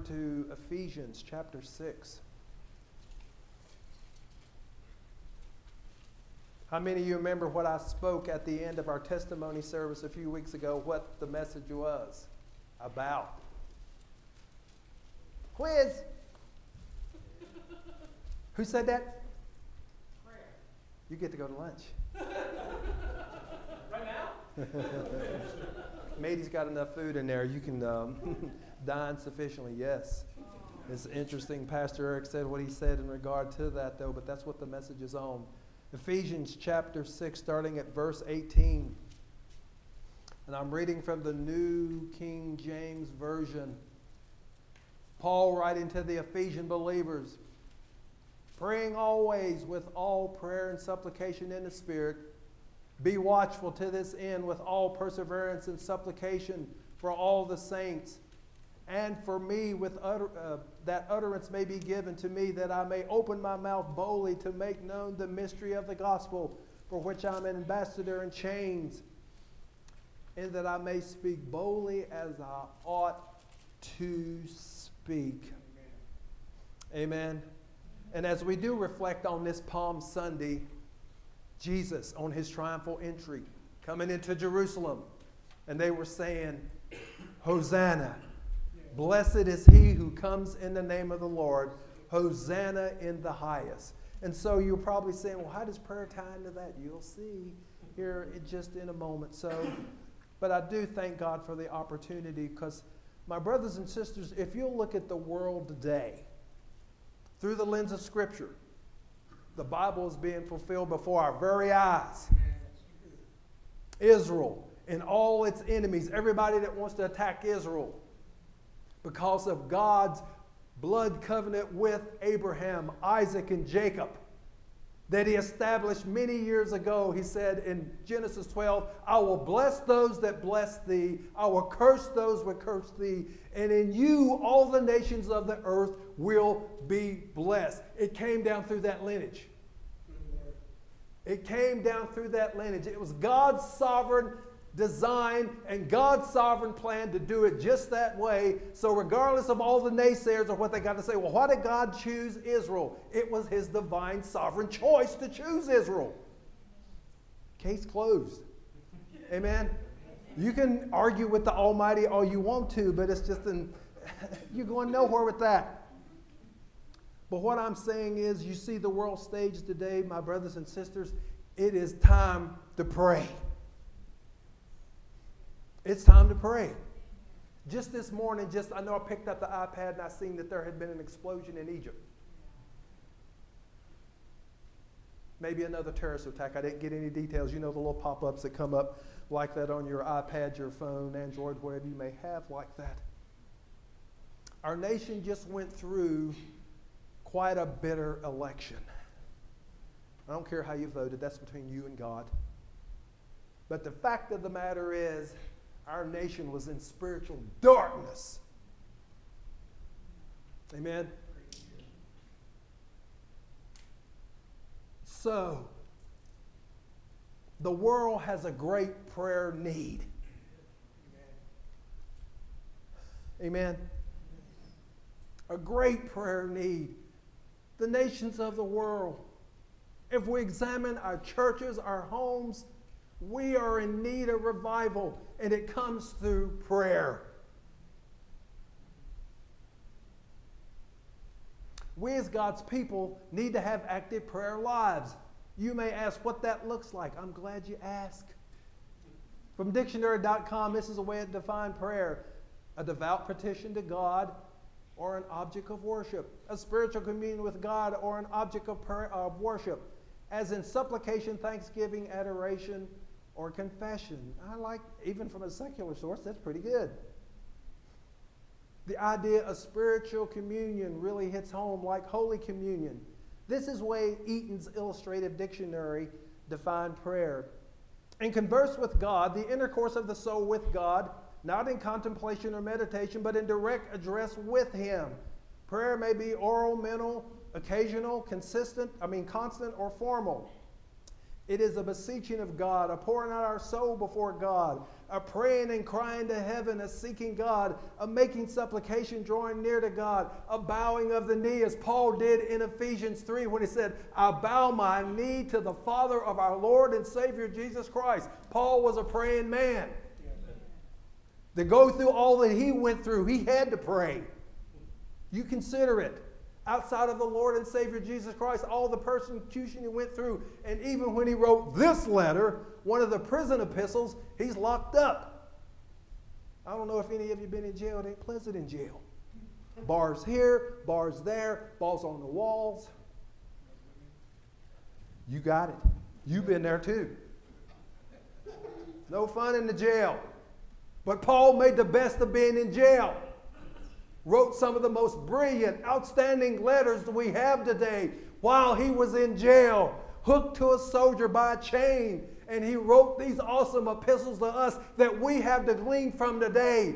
to Ephesians chapter 6. How many of you remember what I spoke at the end of our testimony service a few weeks ago, what the message was about? Quiz. Who said that? Prayer. You get to go to lunch. Right now? Matey's got enough food in there. You can dine sufficiently, yes. It's interesting. Pastor Eric said what he said in regard to that, though, but that's what the message is on. Ephesians chapter 6, starting at verse 18. And I'm reading from the New King James Version. Paul writing to the Ephesian believers, praying always with all prayer and supplication in the Spirit. Be watchful to this end with all perseverance and supplication for all the saints, and for me with that utterance may be given to me, that I may open my mouth boldly to make known the mystery of the gospel, for which I'm an ambassador in chains, and that I may speak boldly as I ought to speak. Amen. And as we do reflect on this Palm Sunday, Jesus on his triumphal entry, coming into Jerusalem, and they were saying, Hosanna. Blessed is he who comes in the name of the Lord. Hosanna in the highest. And so you're probably saying, well, how does prayer tie into that? You'll see here just in a moment. But I do thank God for the opportunity, because my brothers and sisters, if you'll look at the world today through the lens of Scripture, the Bible is being fulfilled before our very eyes. Israel and all its enemies, everybody that wants to attack Israel, because of God's blood covenant with Abraham, Isaac, and Jacob that he established many years ago. He said in Genesis 12, I will bless those that bless thee. I will curse those that curse thee. And in you all the nations of the earth will be blessed. It came down through that lineage. It came down through that lineage. It was God's sovereign design and God's sovereign plan to do it just that way. So regardless of all the naysayers or what they got to say, well, why did God choose Israel? It was his divine sovereign choice to choose Israel. Case closed. Amen. You can argue with the Almighty all you want to, but it's just you're going nowhere with that. But what I'm saying is, you see the world stage today, my brothers and sisters, it is time to pray. It's time to pray. Just this morning, I know I picked up the iPad and I seen that there had been an explosion in Egypt. Maybe another terrorist attack. I didn't get any details. You know the little pop-ups that come up like that on your iPad, your phone, Android, wherever you may have like that. Our nation just went through quite a bitter election. I don't care how you voted. That's between you and God. But the fact of the matter is, our nation was in spiritual darkness. Amen? So, the world has a great prayer need. Amen? A great prayer need. The nations of the world. If we examine our churches, our homes, we are in need of revival, and it comes through prayer. We as God's people need to have active prayer lives. You may ask what that looks like. I'm glad you asked. From dictionary.com, this is a way to define prayer: a devout petition to God or an object of worship, a spiritual communion with God or an object of worship, as in supplication, thanksgiving, adoration, or confession. I like, even from a secular source, that's pretty good. The idea of spiritual communion really hits home, like Holy Communion. This is the way Eaton's Illustrated Dictionary defined prayer. And converse with God, the intercourse of the soul with God, not in contemplation or meditation, but in direct address with Him. Prayer may be oral, mental, occasional, constant, or formal. It is a beseeching of God, a pouring out our soul before God, a praying and crying to heaven, a seeking God, a making supplication, drawing near to God, a bowing of the knee, as Paul did in Ephesians 3 when he said, I bow my knee to the Father of our Lord and Savior Jesus Christ. Paul was a praying man. To go through all that he went through, he had to pray. You consider it. Outside of the Lord and Savior Jesus Christ, all the persecution he went through, and even when he wrote this letter, one of the prison epistles, he's locked up. I don't know if any of you have been in jail. It ain't pleasant in jail. Bars here, bars there, balls on the walls. You got it. You've been there too. No fun in the jail. But Paul made the best of being in jail. Wrote some of the most brilliant, outstanding letters that we have today while he was in jail, hooked to a soldier by a chain. And he wrote these awesome epistles to us that we have to glean from today.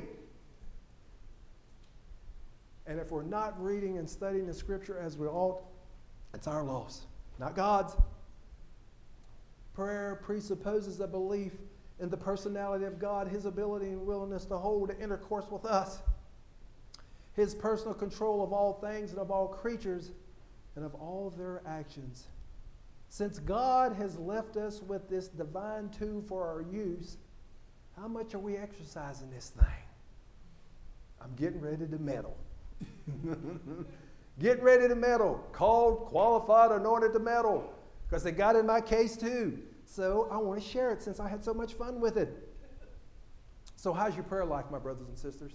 And if we're not reading and studying the Scripture as we ought, it's our loss, not God's. Prayer presupposes a belief in the personality of God, his ability and willingness to hold intercourse with us, his personal control of all things and of all creatures and of all their actions. Since God has left us with this divine tool for our use, how much are we exercising this thing? I'm getting ready to meddle. Getting ready to meddle. Called, qualified, anointed to meddle. Because they got in my case too. So I want to share it since I had so much fun with it. So how's your prayer life, my brothers and sisters?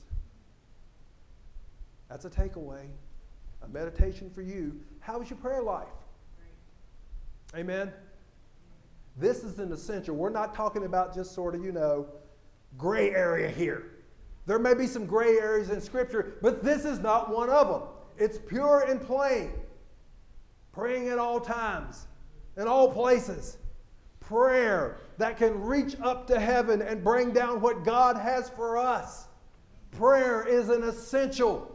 That's a takeaway, a meditation for you. How's your prayer life? Amen? This is an essential. We're not talking about just sort of, gray area here. There may be some gray areas in Scripture, but this is not one of them. It's pure and plain. Praying at all times, in all places. Prayer that can reach up to heaven and bring down what God has for us. Prayer is an essential.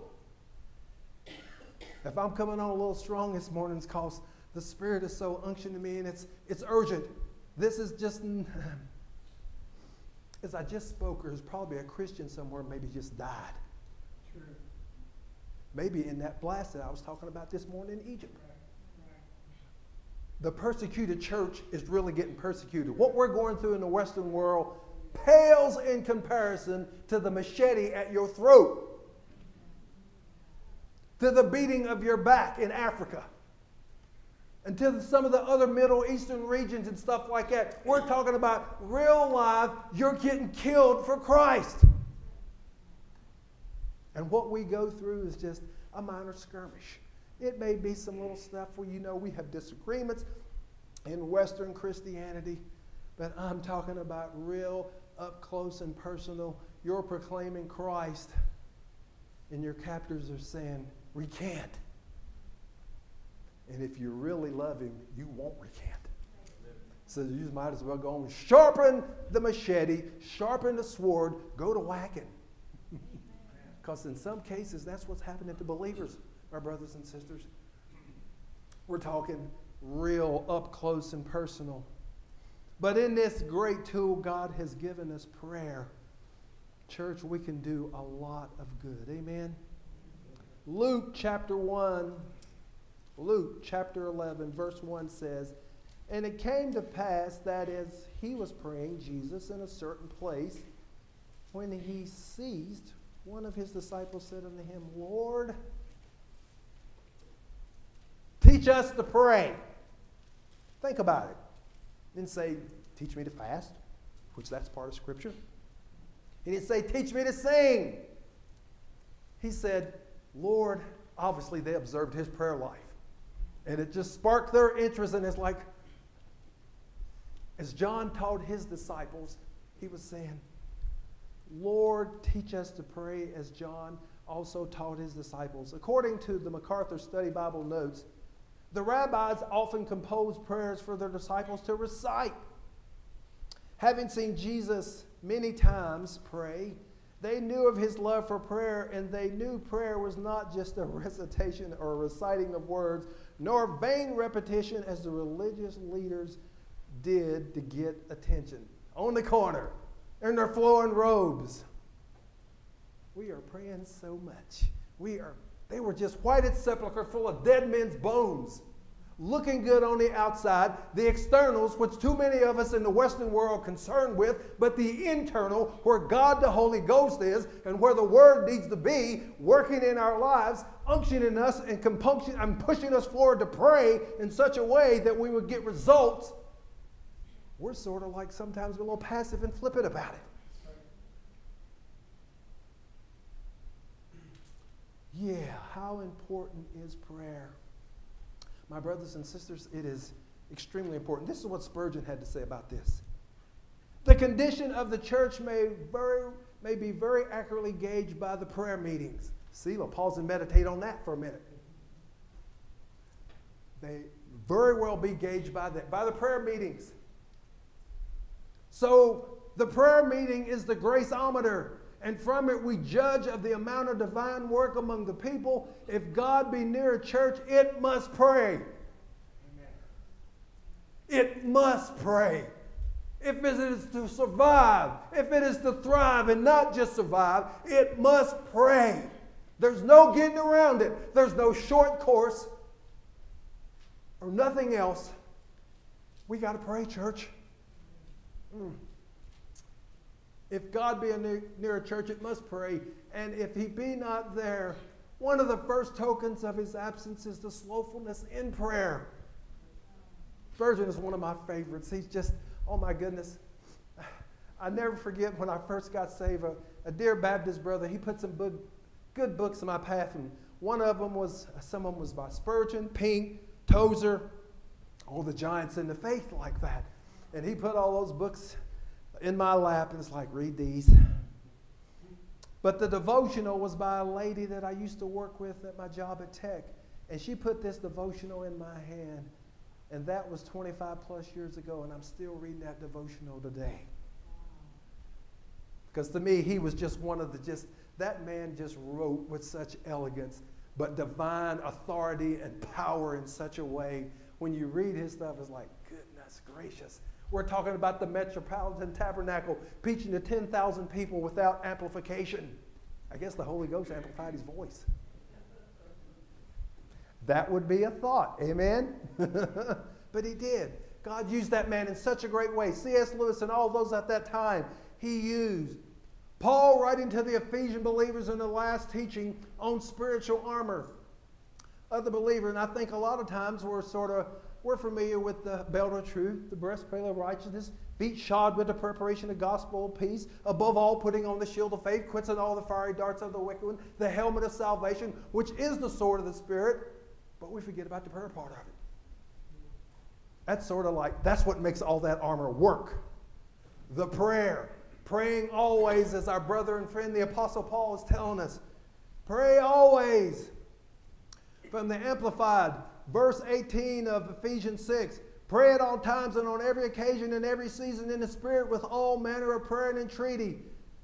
If I'm coming on a little strong this morning, it's because the Spirit is so unctioned to me and it's urgent. This is just, as I just spoke, there's probably a Christian somewhere maybe just died. True. Maybe in that blast that I was talking about this morning in Egypt. The persecuted church is really getting persecuted. What we're going through in the Western world pales in comparison to the machete at your throat, to the beating of your back in Africa, and to some of the other Middle Eastern regions and stuff like that. We're talking about real life, you're getting killed for Christ. And what we go through is just a minor skirmish. It may be some little stuff where we have disagreements in Western Christianity, but I'm talking about real up close and personal. You're proclaiming Christ, and your captors are saying, recant. And if you really love him, you won't recant. So you might as well go and sharpen the machete, sharpen the sword, go to whacking. Because in some cases, that's what's happening to believers, our brothers and sisters. We're talking real up close and personal. But in this great tool God has given us, prayer, church, we can do a lot of good. Amen? Luke chapter 11, verse 1 says, And it came to pass that as he was praying, Jesus, in a certain place, when he ceased, one of his disciples said unto him, Lord, teach us to pray. Think about it. Didn't say, teach me to fast, which that's part of Scripture. He didn't say, teach me to sing. He said, Lord, obviously they observed his prayer life. And it just sparked their interest, and it's like, as John taught his disciples, he was saying, Lord, teach us to pray as John also taught his disciples. According to the MacArthur Study Bible Notes, the rabbis often composed prayers for their disciples to recite. Having seen Jesus many times pray, they knew of his love for prayer, and they knew prayer was not just a recitation or a reciting of words, nor vain repetition as the religious leaders did to get attention. On the corner, in their flowing robes. We are praying so much. They were just whited sepulchre full of dead men's bones. Looking good on the outside, the externals, which too many of us in the Western world are concerned with, but the internal, where God the Holy Ghost is, and where the Word needs to be, working in our lives, unctioning us and compunction and pushing us forward to pray in such a way that we would get results. We're sort of like sometimes a little passive and flippant about it. Yeah, how important is prayer? My brothers and sisters, it is extremely important. This is what Spurgeon had to say about this. The condition of the church may be very accurately gauged by the prayer meetings. See, we'll pause and meditate on that for a minute. They very well be gauged by the prayer meetings. So the prayer meeting is the graceometer. And from it we judge of the amount of divine work among the people. If God be near a church, it must pray. Amen. It must pray. If it is to survive, if it is to thrive and not just survive, it must pray. There's no getting around it. There's no short course or nothing else. We got to pray, church. If God be near a church, it must pray. And if he be not there, one of the first tokens of his absence is the slothfulness in prayer. Spurgeon is one of my favorites. He's just, oh my goodness. I never forget when I first got saved, a dear Baptist brother, he put some good books in my path. And some of them was by Spurgeon, Pink, Tozer, all the giants in the faith like that. And he put all those books in my lap, and it's like, read these. But the devotional was by a lady that I used to work with at my job at Tech. And she put this devotional in my hand. And that was 25 plus years ago, and I'm still reading that devotional today. Because to me, he was just that man just wrote with such elegance, but divine authority and power in such a way. When you read his stuff, it's like, goodness gracious. We're talking about the Metropolitan Tabernacle preaching to 10,000 people without amplification. I guess the Holy Ghost amplified his voice. That would be a thought. Amen? But he did. God used that man in such a great way. C.S. Lewis and all those at that time, he used. Paul, writing to the Ephesian believers in the last teaching on spiritual armor of the believer. And I think a lot of times we're familiar with the belt of truth, the breastplate of righteousness, feet shod with the preparation of gospel of peace, above all putting on the shield of faith, quenching all the fiery darts of the wicked one, the helmet of salvation, which is the sword of the Spirit, but we forget about the prayer part of it. That's sort of like, that's what makes all that armor work. The prayer. Praying always, as our brother and friend the Apostle Paul is telling us. Pray always. From the Amplified, verse 18 of Ephesians 6, pray at all times and on every occasion and every season in the Spirit with all manner of prayer and entreaty.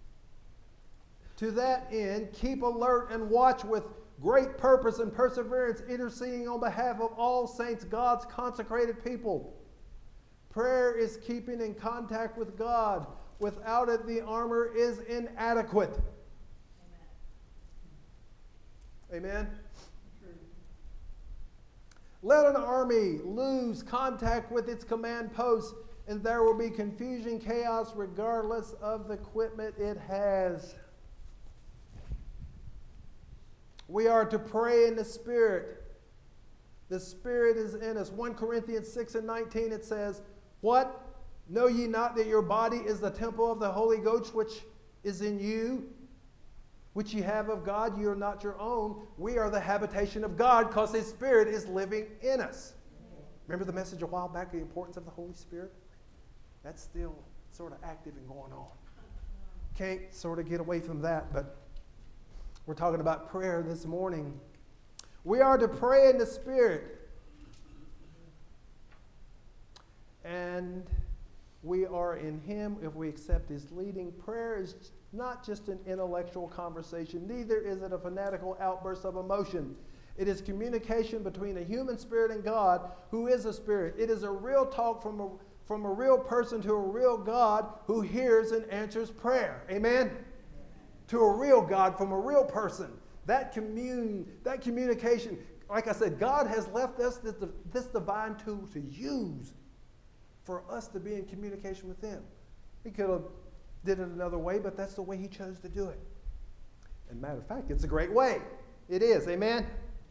To that end, keep alert and watch with great purpose and perseverance, interceding on behalf of all saints, God's consecrated people. Prayer is keeping in contact with God. Without it, the armor is inadequate. Amen? Amen? Let an army lose contact with its command post, and there will be confusion, chaos, regardless of the equipment it has. We are to pray in the Spirit. The Spirit is in us. 1 Corinthians 6:19, it says, what? Know ye not that your body is the temple of the Holy Ghost, which is in you, which ye have of God? You are not your own. We are the habitation of God, because His Spirit is living in us. Remember the message a while back, the importance of the Holy Spirit? That's still sort of active and going on. Can't sort of get away from that, but we're talking about prayer this morning. We are to pray in the Spirit. And we are in Him if we accept His leading. Prayer is not just an intellectual conversation. Neither is it a fanatical outburst of emotion. It is communication between a human spirit and God, who is a spirit. It is a real talk from a real person to a real God who hears and answers prayer. Amen? To a real God from a real person. That communication, like I said, God has left us this divine tool to use for us to be in communication with Him. He could have did it another way, but that's the way He chose to do it. And matter of fact, it's a great way. It is. Amen?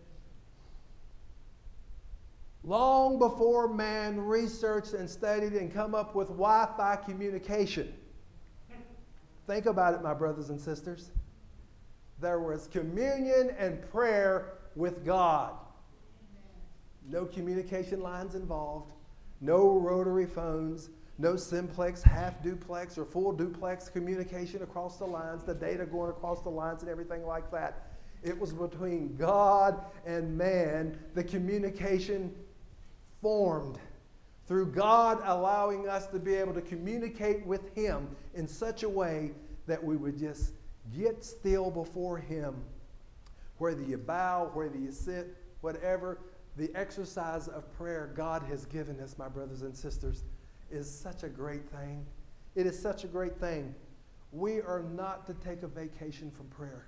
Long before man researched and studied and come up with Wi-Fi communication. Think about it, my brothers and sisters. There was communion and prayer with God. No communication lines involved. No rotary phones. No simplex, half duplex, or full duplex communication across the lines. The data going across the lines and everything like that. It was between God and man. The communication formed through God allowing us to be able to communicate with Him in such a way that we would just get still before Him. Whether you bow, whether you sit, whatever, the exercise of prayer God has given us, my brothers and sisters, is such a great thing. It is such a great thing. We are not to take a vacation from prayer.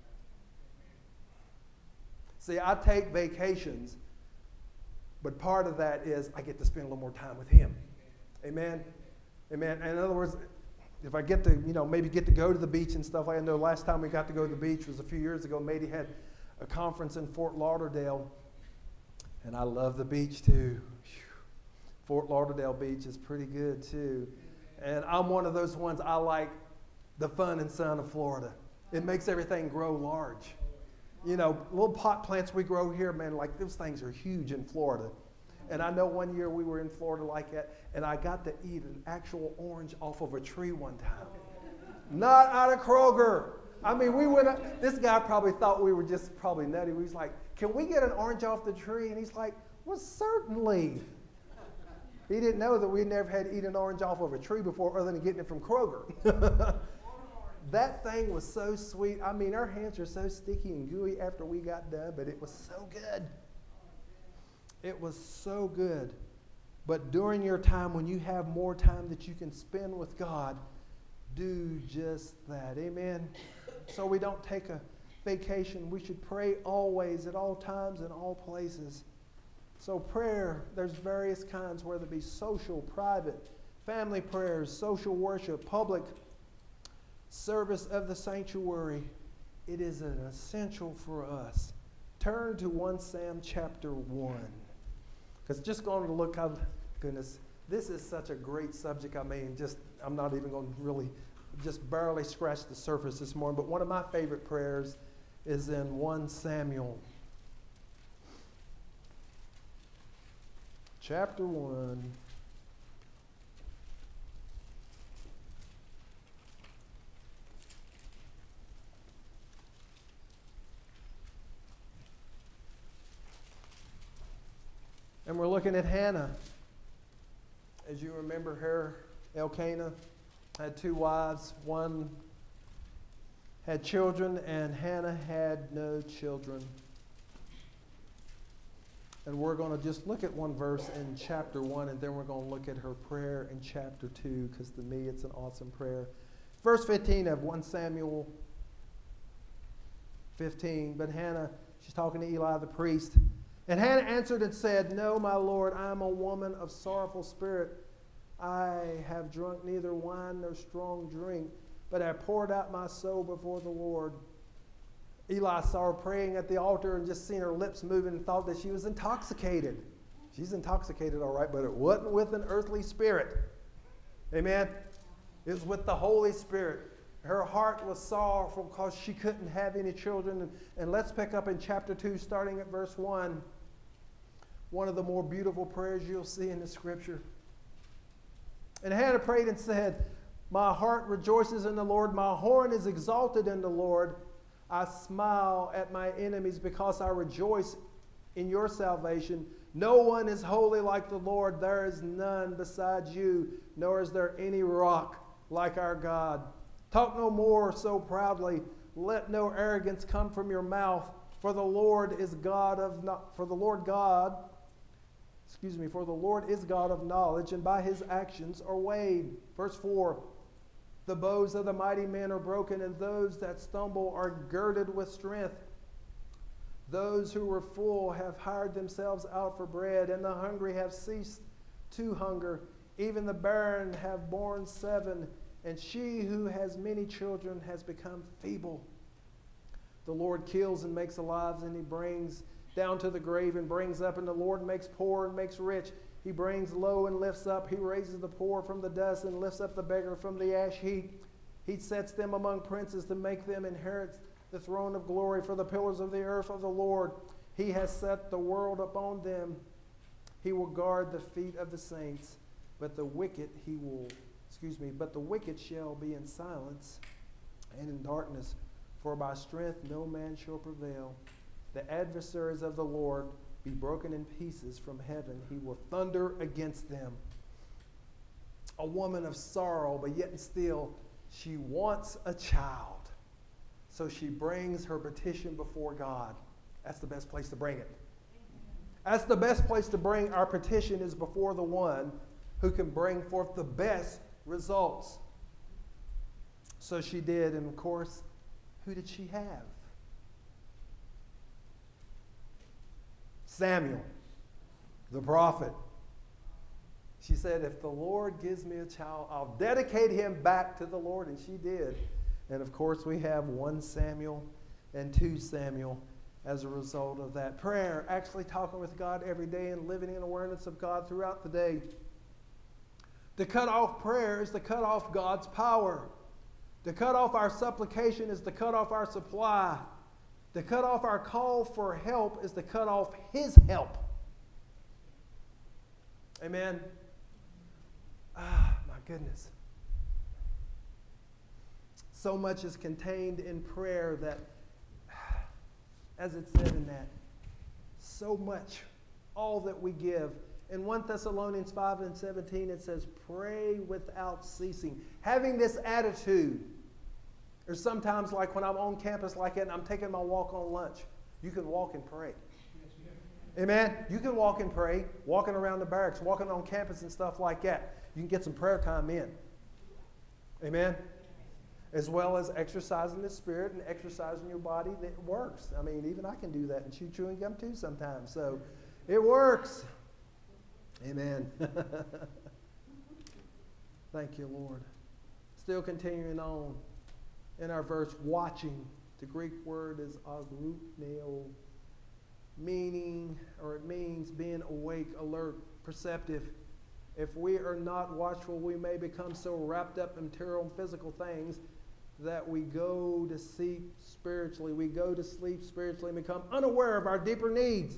See, I take vacations, but part of that is I get to spend a little more time with Him. Amen? Amen. And in other words, if I get to, maybe get to go to the beach and stuff like that. I know last time we got to go to the beach was a few years ago. Mady had a conference in Fort Lauderdale, and I love the beach too. Fort Lauderdale Beach is pretty good too. And I'm one of those ones, I like the fun and sun of Florida. It makes everything grow large. Little pot plants we grow here, man, like those things are huge in Florida. And I know one year we were in Florida like that, and I got to eat an actual orange off of a tree one time. Not out of Kroger. I mean, we went up, this guy probably thought we were just probably nutty. He was like, can we get an orange off the tree? And he's like, well, certainly. He didn't know that we never had eaten an orange off of a tree before other than getting it from Kroger. That thing was so sweet. I mean, our hands are so sticky and gooey after we got done, but it was so good. It was so good. But during your time, when you have more time that you can spend with God, do just that. Amen? So we don't take a vacation. We should pray always, at all times, in all places. So prayer, there's various kinds, whether it be social, private, family prayers, social worship, public service of the sanctuary. It is an essential for us. Turn to 1 Sam chapter 1. Because just going to look, goodness, this is such a great subject. I mean, I'm not even going to really just barely scratch the surface this morning. But one of my favorite prayers is in 1 Samuel chapter 1. And we're looking at Hannah. As you remember her, Elkanah had 2 wives. One had children, and Hannah had no children. And we're going to just look at one verse in chapter 1, and then we're going to look at her prayer in chapter 2, because to me it's an awesome prayer. Verse 15 of 1 Samuel 15. But Hannah, she's talking to Eli the priest. And Hannah answered and said, no, my Lord, I am a woman of sorrowful spirit. I have drunk neither wine nor strong drink, but I poured out my soul before the Lord. Eli saw her praying at the altar and just seen her lips moving and thought that she was intoxicated. She's intoxicated, all right, but it wasn't with an earthly spirit. Amen? It was with the Holy Spirit. Her heart was sorrowful because she couldn't have any children. And let's pick up in chapter 2, starting at verse 1. One of the more beautiful prayers you'll see in the scripture. And Hannah prayed and said, my heart rejoices in the Lord. My horn is exalted in the Lord. I smile at my enemies because I rejoice in your salvation. No one is holy like the Lord. There is none besides you, nor is there any rock like our God. Talk no more so proudly. Let no arrogance come from your mouth. For the Lord God For the Lord is God of knowledge, and by his actions are weighed. Verse 4, the bows of the mighty men are broken, and those that stumble are girded with strength. Those who were full have hired themselves out for bread, and the hungry have ceased to hunger. Even the barren have borne 7, and she who has many children has become feeble. The Lord kills and makes alive, and he brings down to the grave and brings up, and the Lord makes poor and makes rich. He brings low and lifts up. He raises the poor from the dust and lifts up the beggar from the ash heap. He sets them among princes to make them inherit the throne of glory. For the pillars of the earth of the Lord, he has set the world upon them. He will guard the feet of the saints, but the wicked shall be in silence and in darkness, for by strength no man shall prevail. The adversaries of the Lord be broken in pieces from heaven. He will thunder against them. A woman of sorrow, but yet and still she wants a child. So she brings her petition before God. That's the best place to bring it. That's the best place to bring our petition, is before the one who can bring forth the best results. So she did, and of course, who did she have? Samuel, the prophet. She said, if the Lord gives me a child, I'll dedicate him back to the Lord. And she did. And of course, we have 1 Samuel and 2 Samuel as a result of that. Prayer, actually talking with God every day and living in awareness of God throughout the day. To cut off prayer is to cut off God's power. To cut off our supplication is to cut off our supply. To cut off our call for help is to cut off his help. Amen. My goodness. So much is contained in prayer that, as it said in that, so much, all that we give. In 1 Thessalonians 5:17, it says, pray without ceasing. Having this attitude. Or sometimes, like when I'm on campus like that and I'm taking my walk on lunch, you can walk and pray. Amen? You can walk and pray, walking around the barracks, walking on campus and stuff like that. You can get some prayer time in. Amen? As well as exercising the spirit and exercising your body that works. I mean, even I can do that and chew chewing gum too sometimes. So it works. Amen. Thank you, Lord. Still continuing on. In our verse, watching, the Greek word is agroupneo, it means being awake, alert, perceptive. If we are not watchful, we may become so wrapped up in material and physical things that we go to sleep spiritually. We go to sleep spiritually and become unaware of our deeper needs.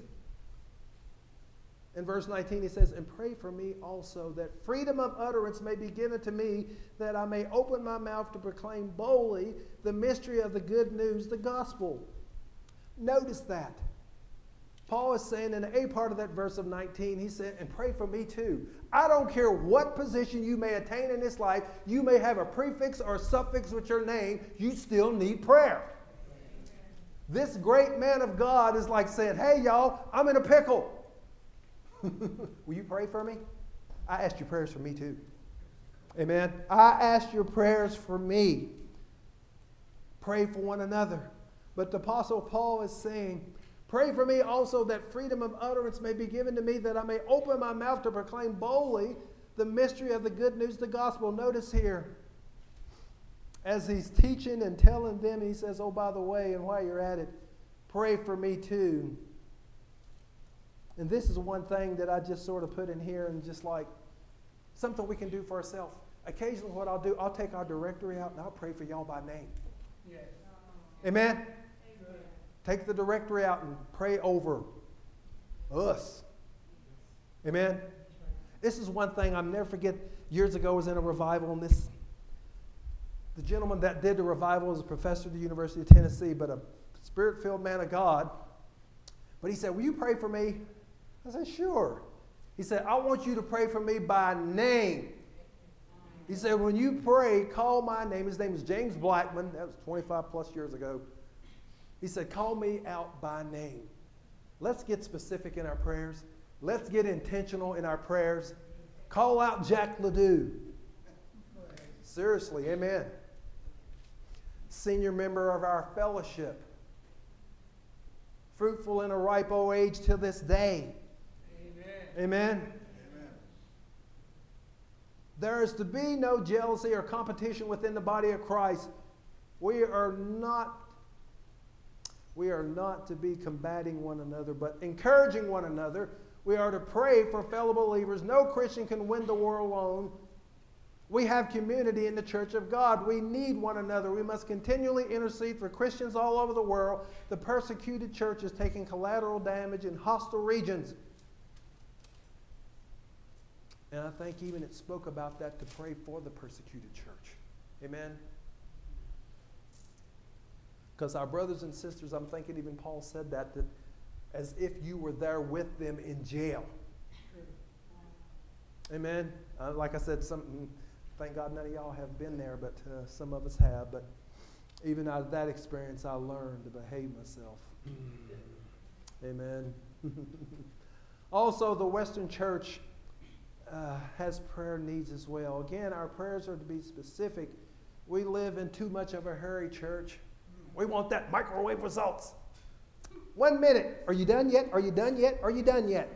In verse 19, he says, and pray for me also, that freedom of utterance may be given to me, that I may open my mouth to proclaim boldly the mystery of the good news, the gospel. Notice that. Paul is saying in the A part of that verse of 19, he said, and pray for me too. I don't care what position you may attain in this life. You may have a prefix or a suffix with your name. You still need prayer. This great man of God is like saying, hey, y'all, I'm in a pickle. Will you pray for me? I asked your prayers for me too. Amen. I asked your prayers for me. Pray for one another. But the Apostle Paul is saying, pray for me also that freedom of utterance may be given to me, that I may open my mouth to proclaim boldly the mystery of the good news, the gospel. Notice here, as he's teaching and telling them, he says, oh, by the way, and while you're at it, pray for me too. And this is one thing that I just sort of put in here and just like something we can do for ourselves. Occasionally what I'll do, I'll take our directory out and I'll pray for y'all by name. Yes. Amen? Amen? Take the directory out and pray over us. Amen? This is one thing I'll never forget. Years ago I was in a revival, and the gentleman that did the revival was a professor at the University of Tennessee, but a spirit-filled man of God. But he said, will you pray for me? I said, sure. He said, I want you to pray for me by name. He said, when you pray, call my name. His name is James Blackman. That was 25 plus years ago. He said, call me out by name. Let's get specific in our prayers. Let's get intentional in our prayers. Call out Jack Ledoux. Seriously, amen. Senior member of our fellowship. Fruitful in a ripe old age till this day. Amen. Amen. There is to be no jealousy or competition within the body of Christ. We are not to be combating one another, but encouraging one another. We are to pray for fellow believers. No Christian can win the war alone. We have community in the church of God. We need one another. We must continually intercede for Christians all over the world. The persecuted church is taking collateral damage in hostile regions. And I think even it spoke about that to pray for the persecuted church. Amen? Because our brothers and sisters, I'm thinking even Paul said that as if you were there with them in jail. Amen? Like I said, thank God none of y'all have been there, but some of us have. But even out of that experience, I learned to behave myself. Amen? Also, the Western Church has prayer needs as well. Again, our prayers are to be specific. We live in too much of a hurry, church. We want that microwave results. 1 minute. Are you done yet? Are you done yet? Are you done yet?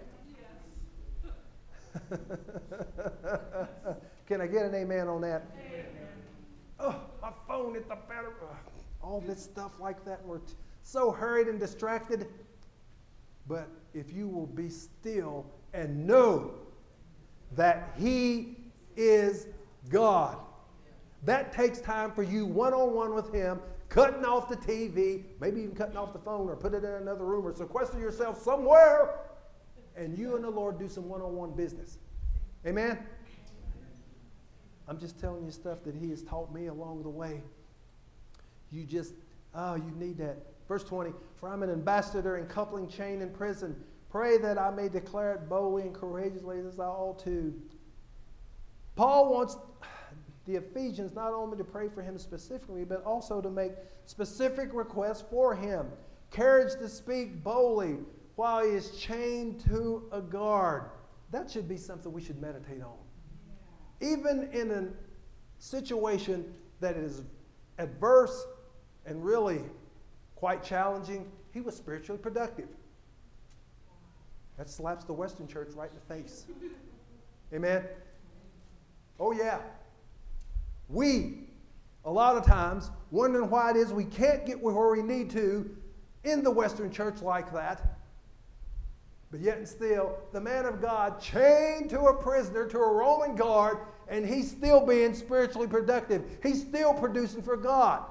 Yes. Can I get an amen on that? Amen. Oh, my phone hit the battery. All this stuff like that. We're so hurried and distracted. But if you will be still and know that He is God. That takes time for you one-on-one with Him, cutting off the TV, maybe even cutting off the phone or put it in another room or sequester yourself somewhere, and you and the Lord do some one-on-one business. Amen? I'm just telling you stuff that He has taught me along the way. You need that. Verse 20, for I'm an ambassador in coupling chain in prison. Pray that I may declare it boldly and courageously as I ought to. Paul wants the Ephesians not only to pray for him specifically, but also to make specific requests for him. Courage to speak boldly while he is chained to a guard. That should be something we should meditate on. Even in a situation that is adverse and really quite challenging, he was spiritually productive. That slaps the Western church right in the face. Amen? Oh, yeah. We, a lot of times, wondering why it is we can't get where we need to in the Western church like that. But yet and still, the man of God chained to a prisoner, to a Roman guard, and he's still being spiritually productive. He's still producing for God.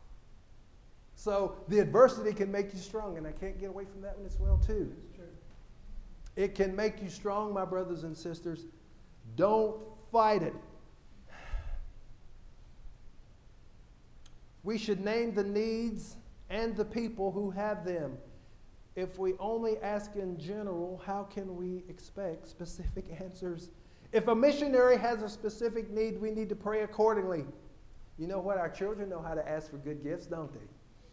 So the adversity can make you strong, and I can't get away from that one as well, too. It can make you strong, my brothers and sisters. Don't fight it. We should name the needs and the people who have them. If we only ask in general, how can we expect specific answers? If a missionary has a specific need, we need to pray accordingly. You know what? Our children know how to ask for good gifts, don't they?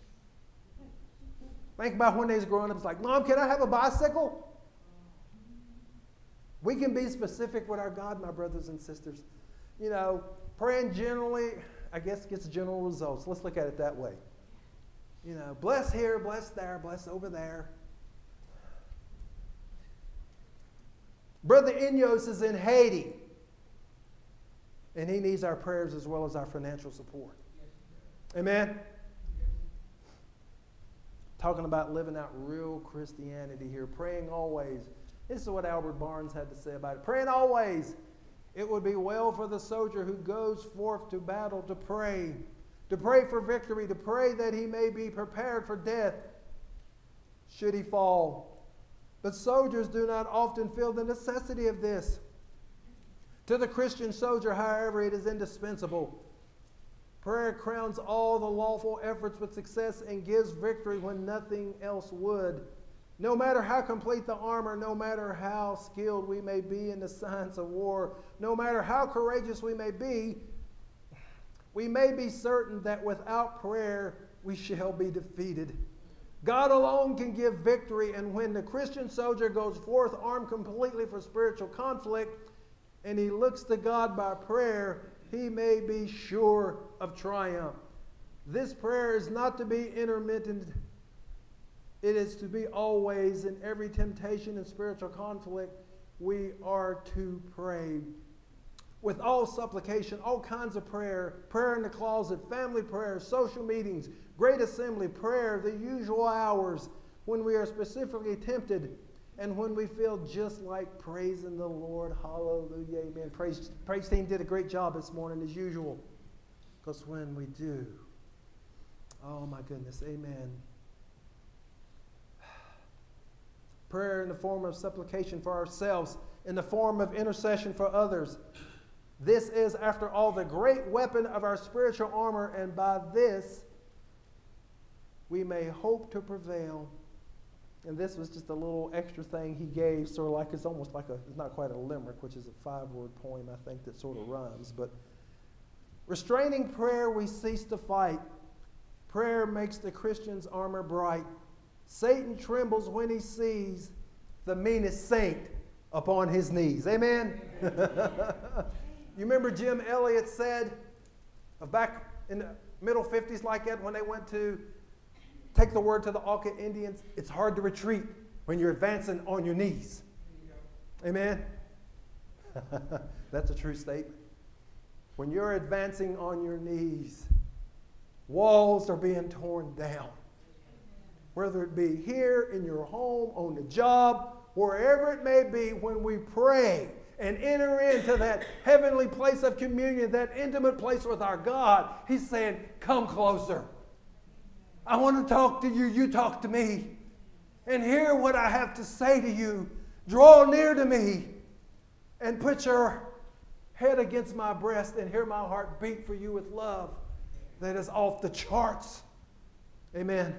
Think about when they was growing up. It's like, Mom, can I have a bicycle? We can be specific with our God, my brothers and sisters. You know, praying generally, I guess, gets general results. Let's look at it that way. You know, bless here, bless there, bless over there. Brother Inyos is in Haiti, and he needs our prayers as well as our financial support. Amen? Talking about living out real Christianity here, praying always. This is what Albert Barnes had to say about it. Praying always. It would be well for the soldier who goes forth to battle to pray for victory, to pray that he may be prepared for death should he fall. But soldiers do not often feel the necessity of this. To the Christian soldier, however, it is indispensable. Prayer crowns all the lawful efforts with success and gives victory when nothing else would. No matter how complete the armor, no matter how skilled we may be in the science of war, no matter how courageous we may be certain that without prayer we shall be defeated. God alone can give victory, and when the Christian soldier goes forth armed completely for spiritual conflict, and he looks to God by prayer, he may be sure of triumph. This prayer is not to be intermittent. It is to be always. In every temptation and spiritual conflict, we are to pray. With all supplication, all kinds of prayer, prayer in the closet, family prayer, social meetings, great assembly, prayer, the usual hours when we are specifically tempted and when we feel just like praising the Lord. Hallelujah, amen. Praise team did a great job this morning as usual. Because when we do, oh my goodness, amen. Prayer in the form of supplication for ourselves, in the form of intercession for others. This is, after all, the great weapon of our spiritual armor, and by this we may hope to prevail. And this was just a little extra thing he gave, sort of like it's almost like it's not quite a limerick, which is a 5-word poem, I think, that sort of rhymes. But restraining prayer, we cease to fight. Prayer makes the Christian's armor bright. Satan trembles when he sees the meanest saint upon his knees. Amen? You remember Jim Elliot said, back in the middle 50s like that, when they went to take the word to the Auca Indians, it's hard to retreat when you're advancing on your knees. Amen? That's a true statement. When you're advancing on your knees, walls are being torn down. Whether it be here, in your home, on the job, wherever it may be, when we pray and enter into that heavenly place of communion, that intimate place with our God, He's saying, come closer. I want to talk to you, you talk to me. And hear what I have to say to you. Draw near to me and put your head against my breast and hear my heart beat for you with love that is off the charts. Amen.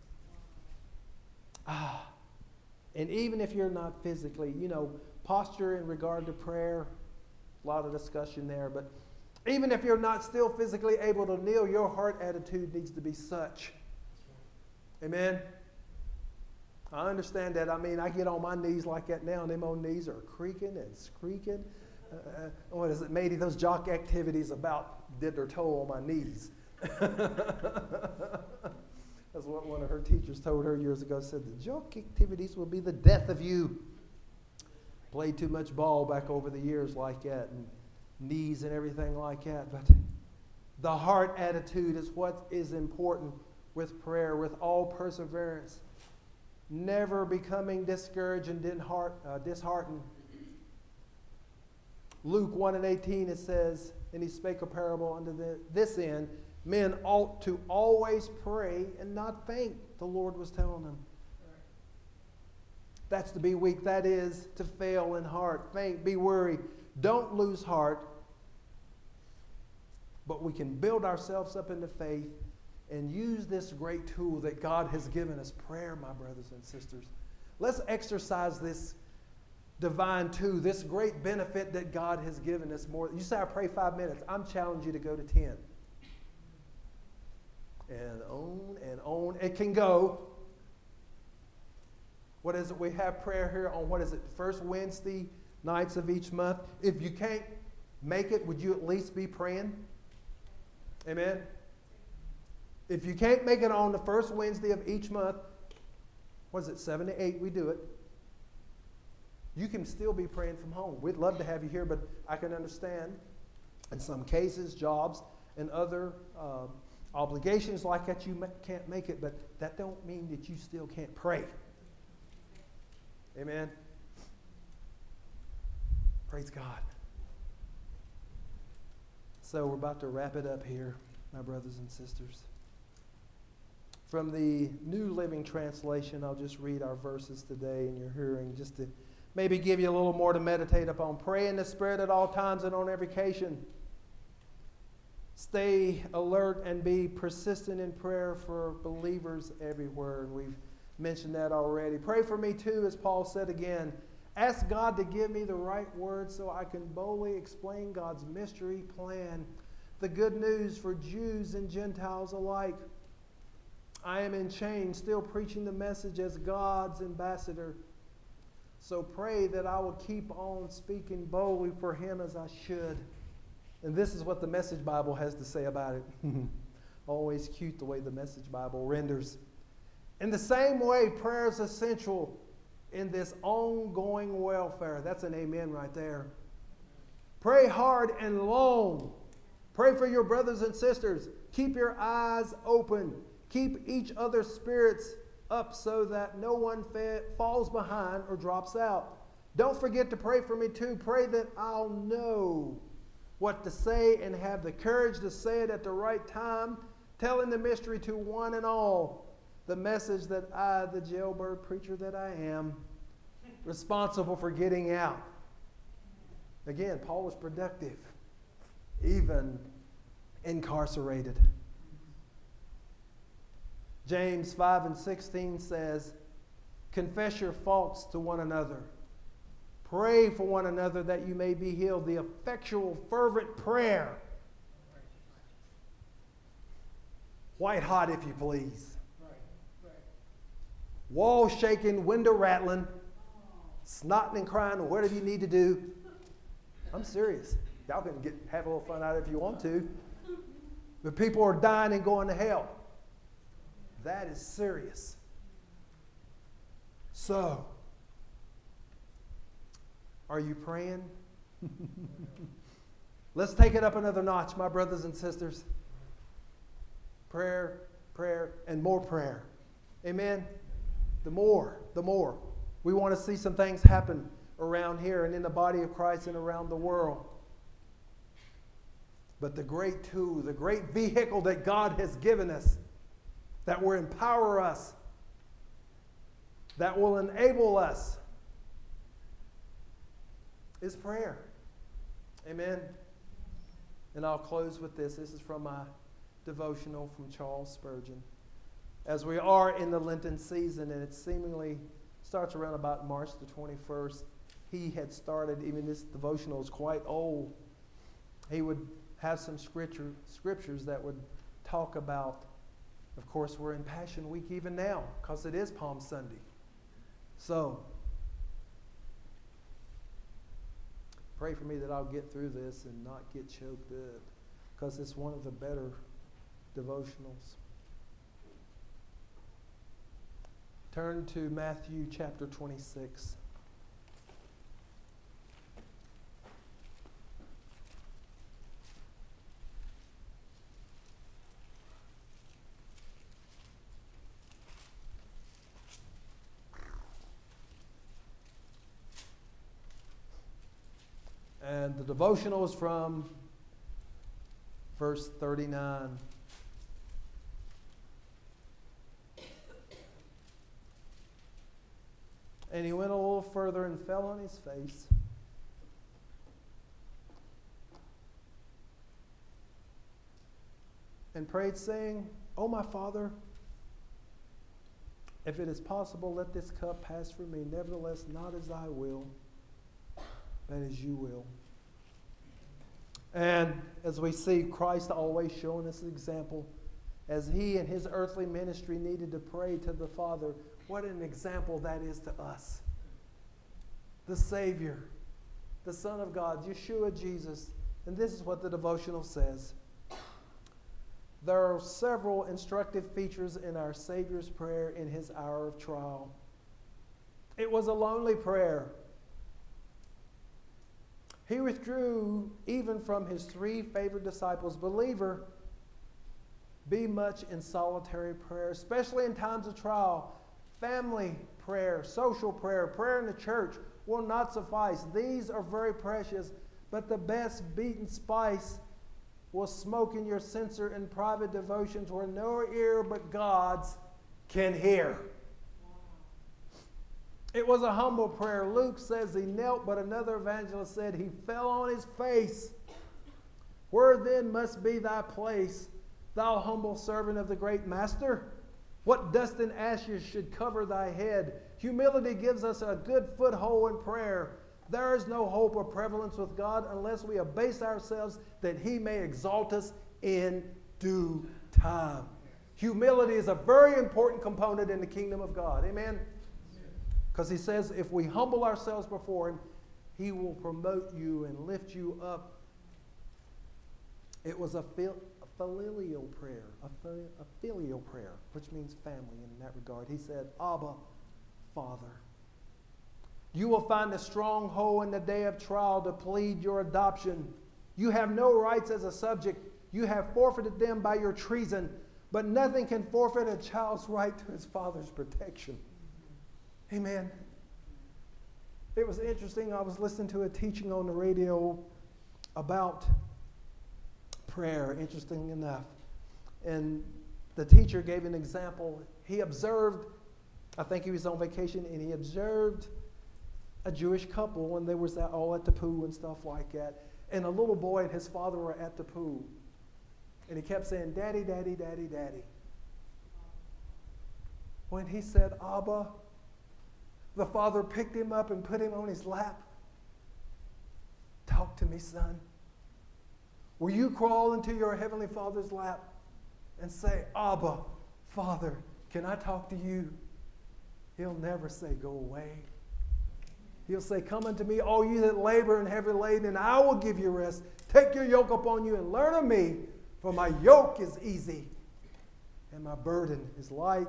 And even if you're not physically, posture in regard to prayer, a lot of discussion there, but even if you're not still physically able to kneel, your heart attitude needs to be such. Amen? I understand that. I mean, I get on my knees like that now, and them old knees are creaking and squeaking. What is it? Maybe those jock activities about did their toll on my knees. That's what one of her teachers told her years ago. Said, the jock activities will be the death of you. Played too much ball back over the years like that, and knees and everything like that. But the heart attitude is what is important with prayer, with all perseverance. Never becoming discouraged and disheartened. Luke 1:18, it says, and he spake a parable unto this end, men ought to always pray and not faint, the Lord was telling them. That's to be weak. That is to fail in heart. Faint, be weary. Don't lose heart. But we can build ourselves up into faith and use this great tool that God has given us, prayer, my brothers and sisters. Let's exercise this divine tool, this great benefit that God has given us more. You say, I pray 5 minutes. I'm challenging you to go to 10. And on it can go. What is it? We have prayer here on, what is it, the first Wednesday nights of each month. If you can't make it, would you at least be praying? Amen? If you can't make it on the first Wednesday of each month, what is it, 7 to 8, we do it. You can still be praying from home. We'd love to have you here, but I can understand in some cases, jobs and other obligations like that, you can't make it, but that don't mean that you still can't pray. Amen? Praise God. So we're about to wrap it up here, my brothers and sisters. From the New Living Translation, I'll just read our verses today in your hearing, just to maybe give you a little more to meditate upon. Pray in the Spirit at all times and on every occasion. Stay alert and be persistent in prayer for believers everywhere. And we've mentioned that already. Pray for me too, as Paul said again. Ask God to give me the right words so I can boldly explain God's mystery plan, the good news for Jews and Gentiles alike. I am in chains, still preaching the message as God's ambassador. So pray that I will keep on speaking boldly for him as I should. And this is what the Message Bible has to say about it. Always cute the way the Message Bible renders. In the same way, prayer is essential in this ongoing welfare. That's an amen right there. Pray hard and long. Pray for your brothers and sisters. Keep your eyes open. Keep each other's spirits up so that no one falls behind or drops out. Don't forget to pray for me too. Pray that I'll know what to say and have the courage to say it at the right time, telling the mystery to one and all, the message that I, the jailbird preacher that I am, responsible for getting out. Again, Paul was productive, even incarcerated. James 5:16 says, confess your faults to one another. Pray for one another that you may be healed. The effectual, fervent prayer. White hot, if you please. Wall shaking, window rattling, snotting and crying, or whatever you need to do. I'm serious. Y'all can have a little fun out of it if you want to. But people are dying and going to hell. That is serious. So, are you praying? Let's take it up another notch, my brothers and sisters. Prayer, prayer, and more prayer. Amen? The more. We want to see some things happen around here and in the body of Christ and around the world. But the great tool, the great vehicle that God has given us, that will empower us, that will enable us, is prayer. Amen. And I'll close with this. This is from my devotional from Charles Spurgeon. As we are in the Lenten season, and it seemingly starts around about March the 21st, he had started, even this devotional is quite old. He would have some scriptures that would talk about, of course, we're in Passion Week even now, because it is Palm Sunday. So, pray for me that I'll get through this and not get choked up, because it's one of the better devotionals. Turn to Matthew chapter 26. And the devotional is from verse 39. And he went a little further and fell on his face. And prayed, saying, O my Father, if it is possible, let this cup pass from me. Nevertheless, not as I will, but as you will. And as we see Christ always showing us an example, as he in his earthly ministry needed to pray to the Father, what an example that is to us. The Savior, the Son of God, Yeshua Jesus. And this is what the devotional says. There are several instructive features in our Savior's prayer in his hour of trial. It was a lonely prayer. He withdrew even from his three favorite disciples. Believer, be much in solitary prayer, especially in times of trial. Family prayer, social prayer, prayer in the church will not suffice. These are very precious, but the best beaten spice will smoke in your censer in private devotions where no ear but God's can hear. It was a humble prayer. Luke says he knelt, but another evangelist said he fell on his face. Where then must be thy place, thou humble servant of the great Master? What dust and ashes should cover thy head? Humility gives us a good foothold in prayer. There is no hope or prevalence with God unless we abase ourselves that he may exalt us in due time. Humility is a very important component in the kingdom of God. Amen? Because he says if we humble ourselves before him, he will promote you and lift you up. It was a filial prayer, a filial prayer, which means family in that regard. He said, Abba, Father. You will find a stronghold in the day of trial to plead your adoption. You have no rights as a subject. You have forfeited them by your treason, but nothing can forfeit a child's right to his father's protection. Amen. It was interesting. I was listening to a teaching on the radio about prayer, interesting enough. And the teacher gave an example. He observed, I think he was on vacation, and he observed a Jewish couple when they was all at the pool and stuff like that. And a little boy and his father were at the pool. And he kept saying, Daddy, Daddy, Daddy, Daddy. When he said, Abba, the father picked him up and put him on his lap. Talk to me, son. Will you crawl into your heavenly Father's lap and say, Abba, Father, can I talk to you? He'll never say, go away. He'll say, come unto me, all you that labor and heavy laden, and I will give you rest. Take your yoke upon you and learn of me, for my yoke is easy and my burden is light.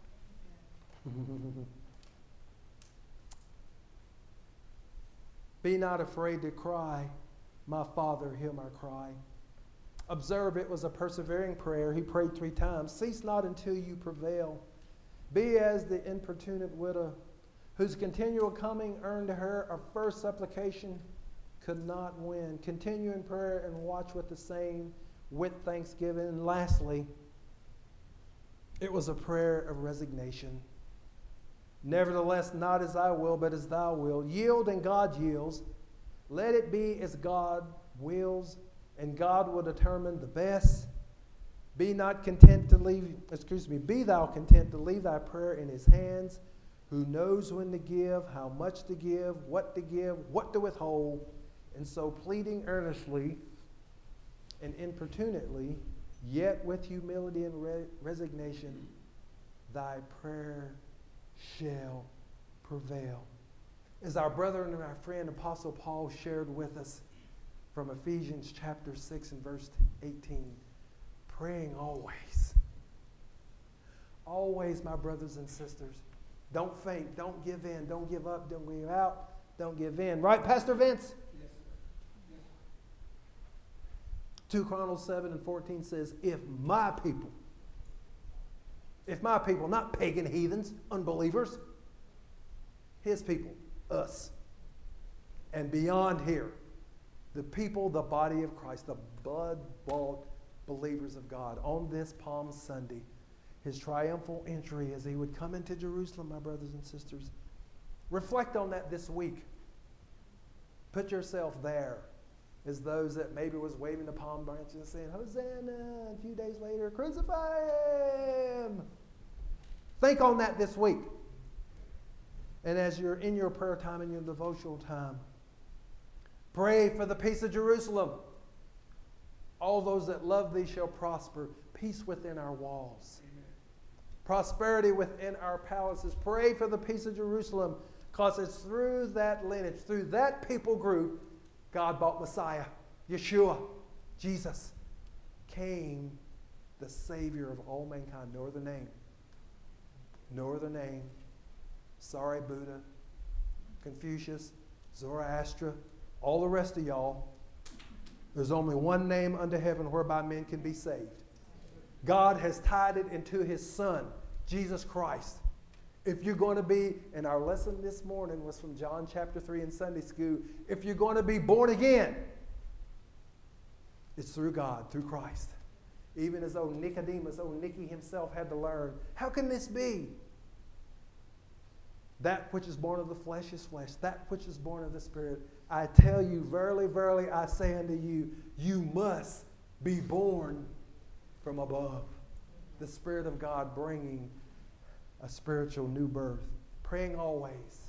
Be not afraid to cry, my Father, hear my cry. Observe, it was a persevering prayer. He prayed 3 times. Cease not until you prevail. Be as the importunate widow, whose continual coming earned her a first supplication could not win. Continue in prayer and watch with the same with thanksgiving. And lastly, it was a prayer of resignation. Nevertheless, not as I will, but as thou wilt. Yield and God yields. Let it be as God wills, and God will determine the best. Be thou content to leave thy prayer in his hands, who knows when to give, how much to give, what to withhold. And so pleading earnestly and importunately, yet with humility and resignation, thy prayer shall prevail. As our brother and our friend Apostle Paul shared with us from Ephesians chapter 6 and verse 18, praying always. Always, my brothers and sisters. Don't faint, don't give in, don't give up, don't give out, don't give in. Right, Pastor Vince? Yes, sir. 2 Chronicles 7 and 14 says, if my people, not pagan heathens, unbelievers, his people, us, and beyond here, the people, the body of Christ, the blood-bought believers of God, on this Palm Sunday, his triumphal entry as he would come into Jerusalem, my brothers and sisters. Reflect on that this week. Put yourself there as those that maybe was waving the palm branches and saying, Hosanna, and a few days later, crucify him. Think on that this week. And as you're in your prayer time and your devotional time, pray for the peace of Jerusalem. All those that love thee shall prosper. Peace within our walls. Amen. Prosperity within our palaces. Pray for the peace of Jerusalem, because it's through that lineage, through that people group, God brought Messiah, Yeshua, Jesus, came the Savior of all mankind. No other name. No other name. Sorry, Buddha, Confucius, Zoroaster, all the rest of y'all. There's only one name under heaven whereby men can be saved. God has tied it into his Son, Jesus Christ. If you're going to be, and our lesson this morning was from John chapter 3 in Sunday school, if you're going to be born again, it's through God, through Christ. Even as old Nicodemus, old Nicky himself had to learn, how can this be? That which is born of the flesh is flesh. That which is born of the Spirit. I tell you, verily, verily, I say unto you, you must be born from above. The Spirit of God bringing a spiritual new birth. Praying always.